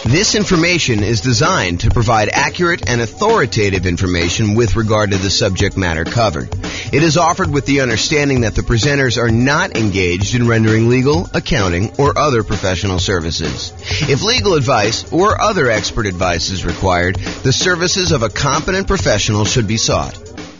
This information is designed to provide accurate and authoritative information with regard to the subject matter covered. It is offered with the understanding that the presenters are not engaged in rendering legal, accounting, or other professional services. If legal advice or other expert advice is required, the services of a competent professional should be sought.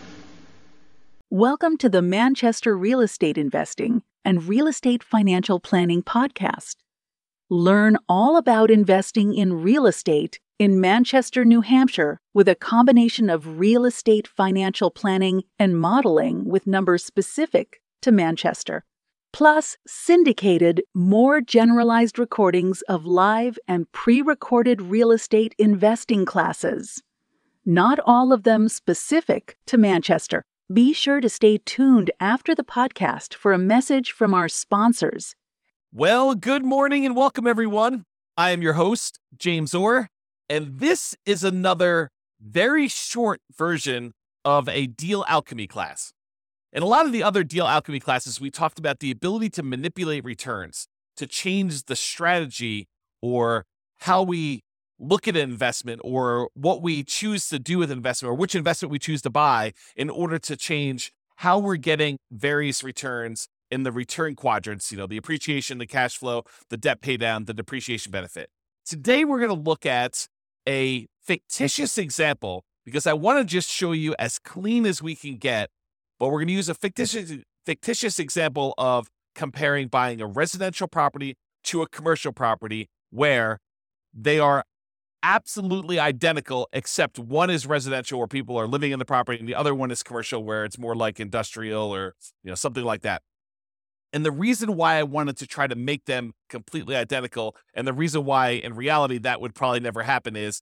Welcome to the Manchester Real Estate Investing and Real Estate Financial Planning podcast. Learn all about investing in real estate in Manchester, New Hampshire, with a combination of real estate financial planning and modeling with numbers specific to Manchester, plus syndicated, more generalized recordings of live and pre-recorded real estate investing classes. Not all of them specific to Manchester. Be sure to stay tuned after the podcast for a message from our sponsors. Well, good morning and welcome, everyone. I am your host, James Orr, and this is another very short version of a deal alchemy class. In a lot of the other deal alchemy classes, we talked about the ability to manipulate returns, to change the strategy or how we look at an investment or what we choose to do with investment or which investment we choose to buy in order to change how we're getting various returns in the return quadrants, the appreciation, the cash flow, the debt pay down, the depreciation benefit. Today, we're going to look at a fictitious example because I want to just show you as clean as we can get, but we're going to use a fictitious example of comparing buying a residential property to a commercial property where they are absolutely identical, except one is residential where people are living in the property and the other one is commercial where it's more like industrial or something like that. And the reason why I wanted to try to make them completely identical, and the reason why in reality that would probably never happen, is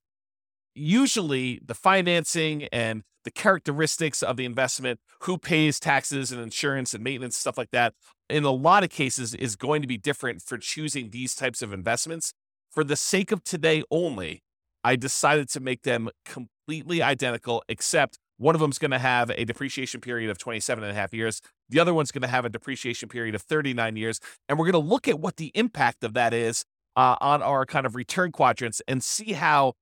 usually the financing and the characteristics of the investment, who pays taxes and insurance and maintenance, stuff like that, in a lot of cases is going to be different for choosing these types of investments. For the sake of today only, I decided to make them completely identical, except one of them is going to have a depreciation period of 27 and a half years. The other one's going to have a depreciation period of 39 years. And we're going to look at what the impact of that is on our kind of return quadrants and see how,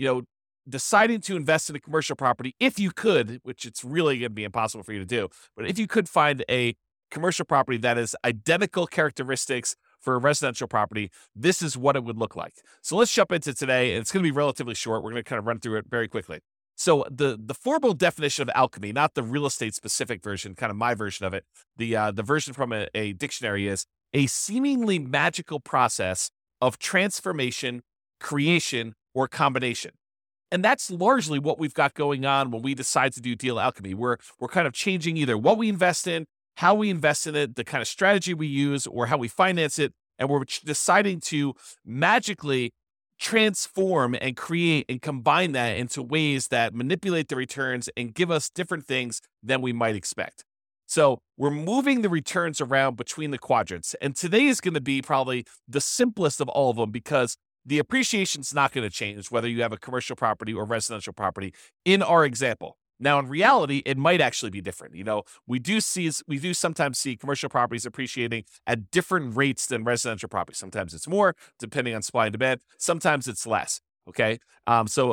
deciding to invest in a commercial property, if you could, which it's really going to be impossible for you to do, but if you could find a commercial property that is identical characteristics for a residential property, this is what it would look like. So let's jump into today. It's going to be relatively short. We're going to kind of run through it very quickly. So the formal definition of alchemy, not the real estate specific version, kind of my version of it, the version from a dictionary is a seemingly magical process of transformation, creation, or combination. And that's largely what we've got going on when we decide to do deal alchemy. We're kind of changing either what we invest in, how we invest in it, the kind of strategy we use, or how we finance it. And we're deciding to magically transform and create and combine that into ways that manipulate the returns and give us different things than we might expect. So we're moving the returns around between the quadrants. And today is going to be probably the simplest of all of them because the appreciation is not going to change whether you have a commercial property or residential property in our example. Now, in reality, it might actually be different. We do sometimes see commercial properties appreciating at different rates than residential properties. Sometimes it's more, depending on supply and demand. Sometimes it's less. Okay. So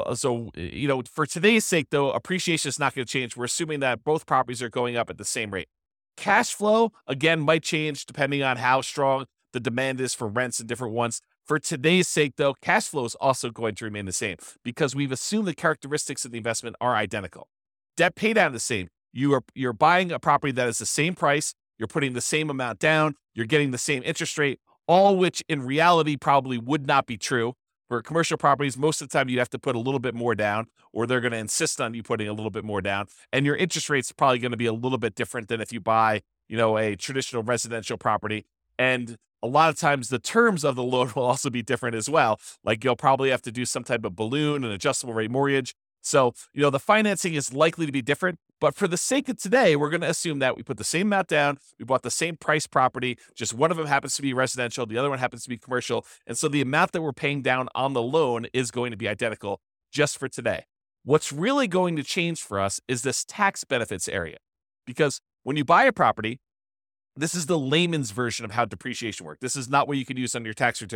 for today's sake, though, appreciation is not going to change. We're assuming that both properties are going up at the same rate. Cash flow, again, might change depending on how strong the demand is for rents and different ones. For today's sake, though, cash flow is also going to remain the same because we've assumed the characteristics of the investment are identical. Debt pay down the same. You're buying a property that is the same price. You're putting the same amount down. You're getting the same interest rate, all which in reality probably would not be true. For commercial properties, most of the time you'd have to put a little bit more down, or they're going to insist on you putting a little bit more down. And your interest rate's probably going to be a little bit different than if you buy, a traditional residential property. And a lot of times the terms of the loan will also be different as well. Like you'll probably have to do some type of balloon, an adjustable rate mortgage. So, the financing is likely to be different, but for the sake of today, we're going to assume that we put the same amount down, we bought the same price property, just one of them happens to be residential, the other one happens to be commercial, and so the amount that we're paying down on the loan is going to be identical just for today. What's really going to change for us is this tax benefits area, because when you buy a property, this is the layman's version of how depreciation works. This is not what you can use on your tax return.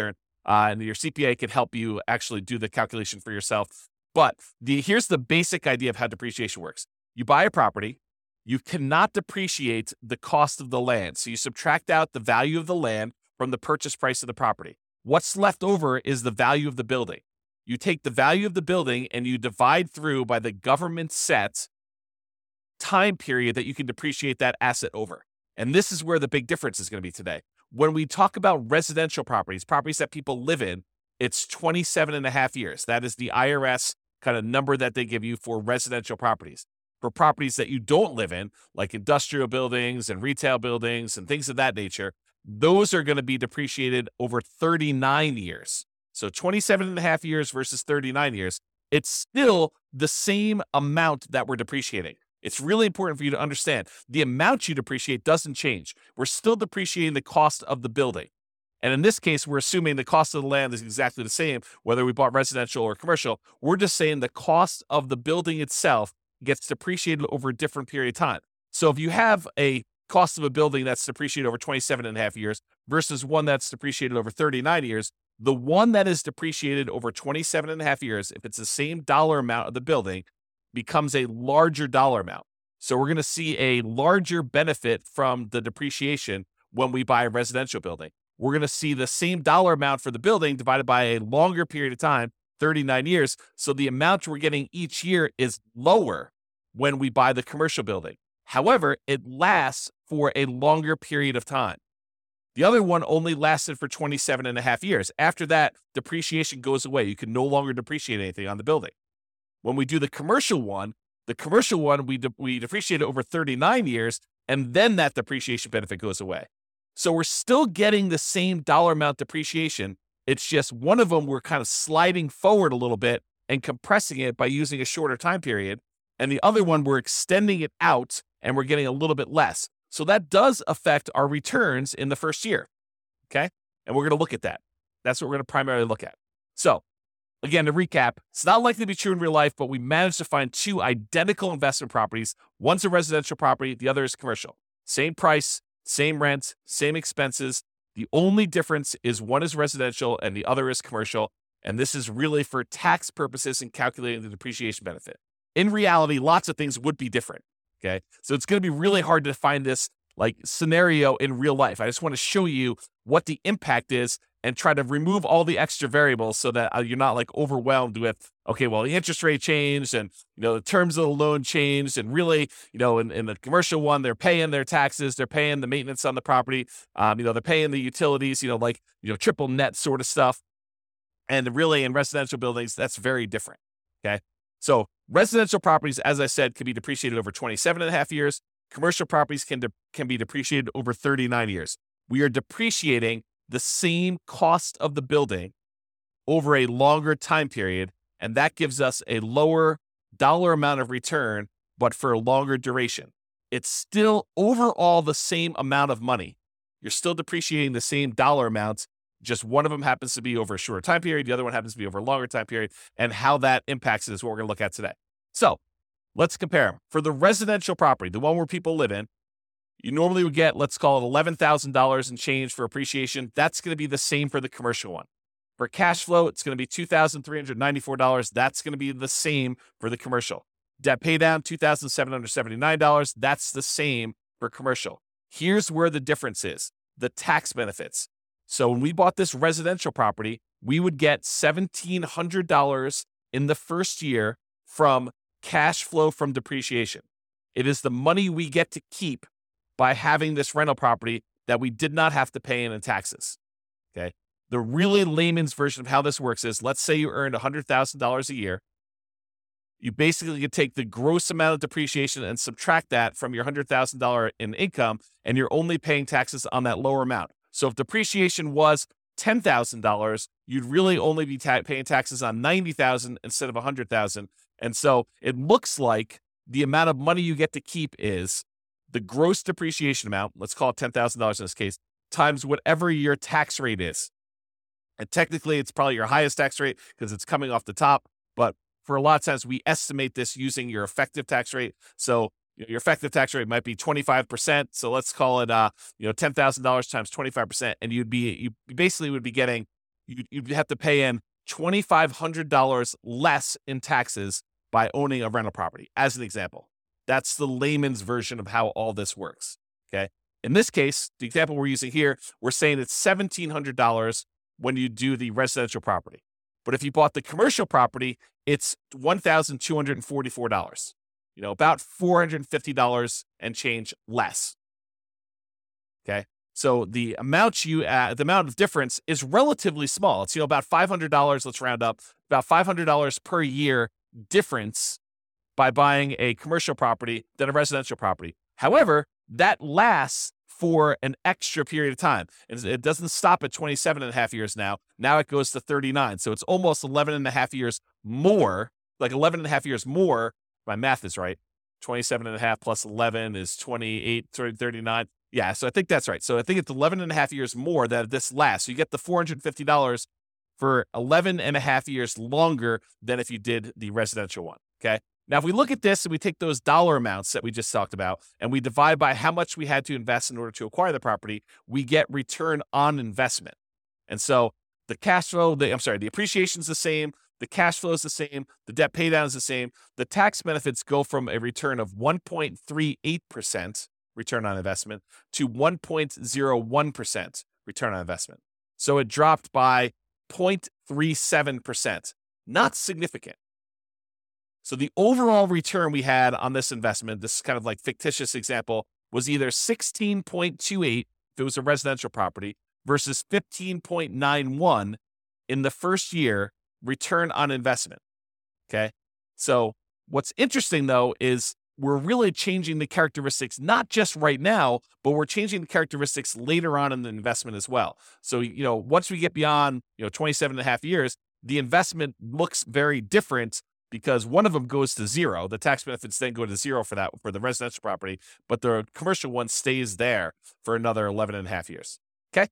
and your CPA can help you actually do the calculation for yourself. But here's the basic idea of how depreciation works. You buy a property, you cannot depreciate the cost of the land. So you subtract out the value of the land from the purchase price of the property. What's left over is the value of the building. You take the value of the building and you divide through by the government set time period that you can depreciate that asset over. And this is where the big difference is going to be today. When we talk about residential properties, properties that people live in, it's 27 and a half years. That is the IRS kind of number that they give you for residential properties. For properties that you don't live in, like industrial buildings and retail buildings and things of that nature, those are going to be depreciated over 39 years. So 27 and a half years versus 39 years, it's still the same amount that we're depreciating. It's really important for you to understand the amount you depreciate doesn't change. We're still depreciating the cost of the building. And in this case, we're assuming the cost of the land is exactly the same, whether we bought residential or commercial. We're just saying the cost of the building itself gets depreciated over a different period of time. So if you have a cost of a building that's depreciated over 27 and a half years versus one that's depreciated over 39 years, the one that is depreciated over 27 and a half years, if it's the same dollar amount of the building, becomes a larger dollar amount. So we're going to see a larger benefit from the depreciation when we buy a residential building. We're going to see the same dollar amount for the building divided by a longer period of time, 39 years. So the amount we're getting each year is lower when we buy the commercial building. However, it lasts for a longer period of time. The other one only lasted for 27 and a half years. After that, depreciation goes away. You can no longer depreciate anything on the building. When we do the commercial one, we depreciate it over 39 years, and then that depreciation benefit goes away. So we're still getting the same dollar amount depreciation. It's just one of them we're kind of sliding forward a little bit and compressing it by using a shorter time period. And the other one, we're extending it out and we're getting a little bit less. So that does affect our returns in the first year. Okay. And we're going to look at that. That's what we're going to primarily look at. So again, to recap, it's not likely to be true in real life, but we managed to find two identical investment properties. One's a residential property. The other is commercial. Same price, same rent, same expenses. The only difference is one is residential and the other is commercial. And this is really for tax purposes and calculating the depreciation benefit. In reality, lots of things would be different. Okay. So it's going to be really hard to find this like scenario in real life. I just want to show you what the impact is and try to remove all the extra variables so that you're not like overwhelmed with, okay, well, the interest rate changed and, the terms of the loan changed. And really, in the commercial one, they're paying their taxes, they're paying the maintenance on the property, they're paying the utilities, triple net sort of stuff. And really in residential buildings, that's very different. Okay. So residential properties, as I said, can be depreciated over 27 and a half years. Commercial properties can be depreciated over 39 years. We are depreciating the same cost of the building over a longer time period, and that gives us a lower dollar amount of return, but for a longer duration. It's still overall the same amount of money. You're still depreciating the same dollar amounts, just one of them happens to be over a shorter time period, the other one happens to be over a longer time period, and how that impacts it is what we're going to look at today. So let's compare them. For the residential property, the one where people live in, you normally would get, let's call it $11,000 and change for appreciation. That's going to be the same for the commercial one. For cash flow, it's going to be $2,394. That's going to be the same for the commercial. Debt pay down, $2,779. That's the same for commercial. Here's where the difference is, the tax benefits. So when we bought this residential property, we would get $1,700 in the first year from cash flow from depreciation. It is the money we get to keep by having this rental property that we did not have to pay in taxes. Okay. The really layman's version of how this works is, let's say you earned $100,000 a year. You basically could take the gross amount of depreciation and subtract that from your $100,000 in income, and you're only paying taxes on that lower amount. So if depreciation was $10,000, you'd really only be paying taxes on $90,000 instead of $100,000. And so it looks like the amount of money you get to keep is the gross depreciation amount, let's call it $10,000 in this case, times whatever your tax rate is. And technically, it's probably your highest tax rate because it's coming off the top. But for a lot of times, we estimate this using your effective tax rate. So your effective tax rate might be 25%. So let's call it, $10,000 times 25%. And you basically would be getting, you'd have to pay in $2,500 less in taxes by owning a rental property, as an example. That's the layman's version of how all this works, okay? In this case, the example we're using here, we're saying it's $1,700 when you do the residential property. But if you bought the commercial property, it's $1,244, about $450 and change less, okay? So the amount of difference is relatively small. It's, about $500, let's round up, about $500 per year difference by buying a commercial property than a residential property. However, that lasts for an extra period of time. It doesn't stop at 27 and a half years now. Now it goes to 39. So it's almost 11 and a half years more, like 11 and a half years more. My math is right. 27 and a half plus 11 is 28, 39. Yeah, so I think that's right. So I think it's 11 and a half years more that this lasts. So you get the $450 for 11 and a half years longer than if you did the residential one, okay? Now, if we look at this and we take those dollar amounts that we just talked about and we divide by how much we had to invest in order to acquire the property, we get return on investment. And so the cash flow, the appreciation is the same, the cash flow is the same, the debt pay down is the same. The tax benefits go from a return of 1.38% return on investment to 1.01% return on investment. So it dropped by 0.37%. Not significant. So the overall return we had on this investment, this kind of like fictitious example, was either 16.28 if it was a residential property versus 15.91 in the first year return on investment. Okay. So what's interesting though is we're really changing the characteristics, not just right now, but we're changing the characteristics later on in the investment as well. So, once we get beyond, 27 and a half years, the investment looks very different because one of them goes to zero. The tax benefits then go to zero for the residential property, but the commercial one stays there for another 11 and a half years. Okay.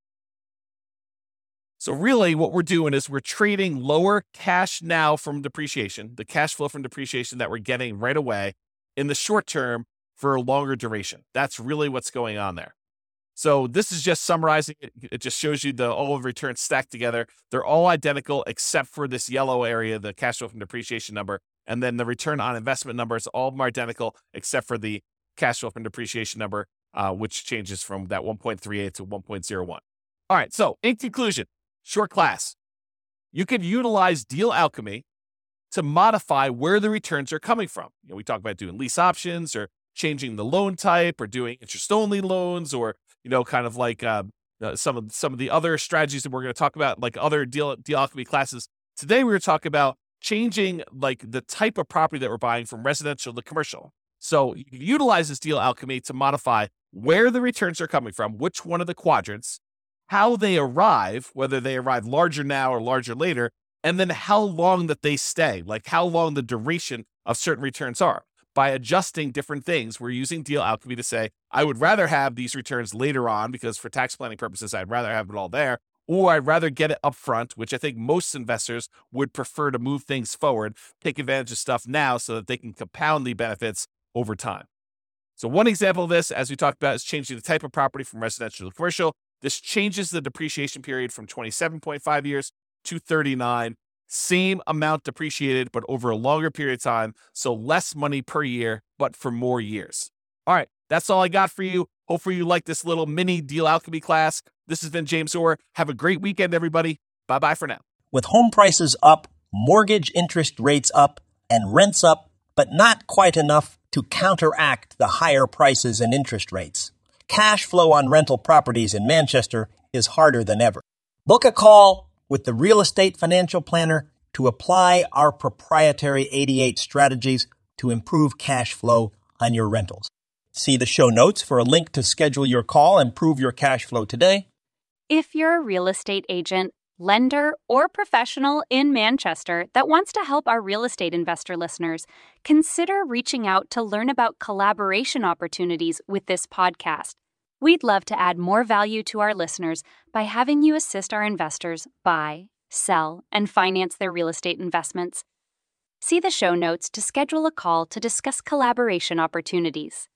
So really what we're doing is we're trading lower cash now from depreciation, the cash flow from depreciation that we're getting right away in the short term for a longer duration. That's really what's going on there. So this is just summarizing it. It just shows you all of the returns stacked together. They're all identical except for this yellow area, the cash flow from depreciation number. And then the return on investment numbers, all of them are identical except for the cash flow from depreciation number, which changes from that 1.38 to 1.01. All right, so in conclusion, short class, you can utilize deal alchemy to modify where the returns are coming from. We talk about doing lease options or changing the loan type or doing interest-only loans or, kind of like some of the other strategies that we're going to talk about, like other deal alchemy classes. Today, we're going to talk about changing like the type of property that we're buying from residential to commercial. So you can utilize this deal alchemy to modify where the returns are coming from, which one of the quadrants, how they arrive, whether they arrive larger now or larger later, and then how long that they stay, like how long the duration of certain returns are. By adjusting different things, we're using deal alchemy to say, I would rather have these returns later on because for tax planning purposes, I'd rather have it all there, or I'd rather get it up front, which I think most investors would prefer to move things forward, take advantage of stuff now so that they can compound the benefits over time. So one example of this, as we talked about, is changing the type of property from residential to commercial. This changes the depreciation period from 27.5 years to 39. Same amount depreciated, but over a longer period of time. So less money per year, but for more years. All right, that's all I got for you. Hopefully you like this little mini deal alchemy class. This has been James Orr. Have a great weekend, everybody. Bye-bye for now. With home prices up, mortgage interest rates up, and rents up, but not quite enough to counteract the higher prices and interest rates, cash flow on rental properties in Manchester is harder than ever. Book a call with the Real Estate Financial Planner to apply our proprietary 88 strategies to improve cash flow on your rentals. See the show notes for a link to schedule your call and improve your cash flow today. If you're a real estate agent, lender, or professional in Manchester that wants to help our real estate investor listeners, consider reaching out to learn about collaboration opportunities with this podcast. We'd love to add more value to our listeners by having you assist our investors buy, sell, and finance their real estate investments. See the show notes to schedule a call to discuss collaboration opportunities.